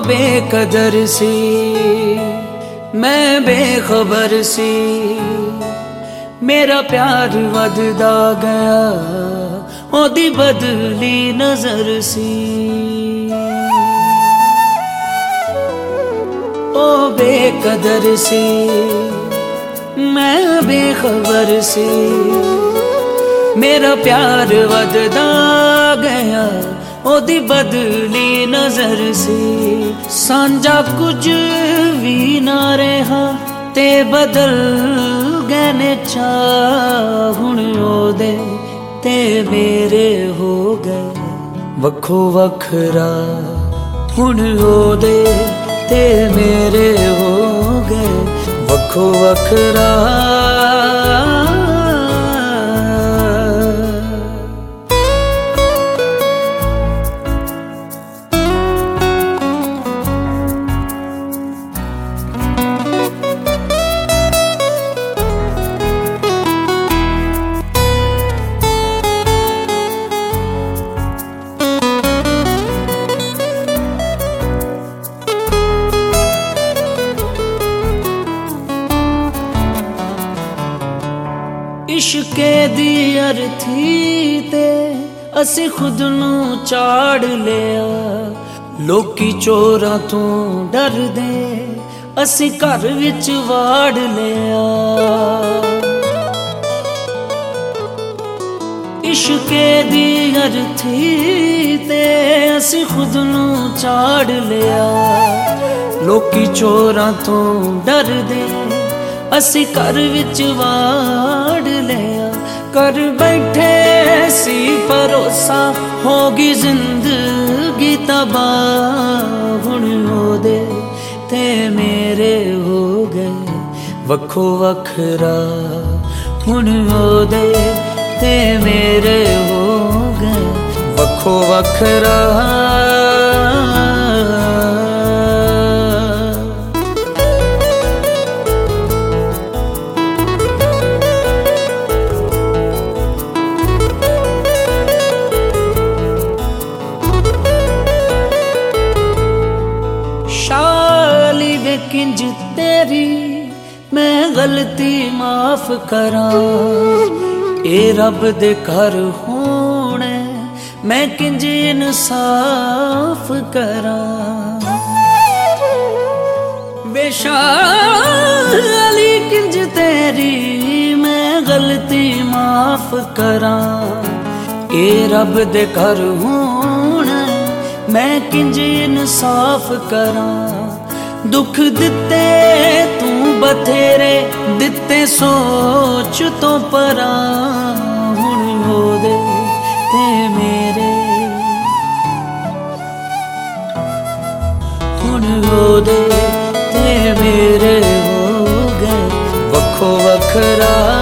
बेकदर सी मैं बेखबर सी, मेरा प्यार वधदा गया ओदी बदली नजर सी। ओ बेकदर सी मैं बेखबर सी, मेरा प्यार वधदा गया ओदी बदली नजर सी। सांझा कुछ भी ना रहा ते बदल गए ने चाह, हुण ओदे ते मेरे हो गए वखो वखरा। हुण ओदे ते मेरे हो गए वखो वखरा। इश्के दी अर्थी ते असी खुद नू चाड़ लिया, लोकी चोरां तो डर दे असी घर विच वाड़ लिया। इश्के दी अर्थी ते असी खुद नू चाड़ लिया, लोकी चोरां तो डर दे असी घर विच वाड़ लिया। कर बैठे सी भरोसा होगी जिंदगी तबाह, हुण ओदे ते मेरे हो गए वखो वखरा। हुण ओदे ते मेरे हो गए वखो वखरा। शाली वे किंज तेरी मैं गलती माफ करा, ए रब दे घर होने मैं किंज इंसाफ करा। बेशाली किंज तेरी मैं गलती माफ करा, ए रब दे घर होने मैं किंज इंसाफ करा। दुख दिते तू बथेरे दिते सोच तो परा, हुण ओदे ते मेरे, हुण ओदे ते मेरे हो गए वखो वखरा।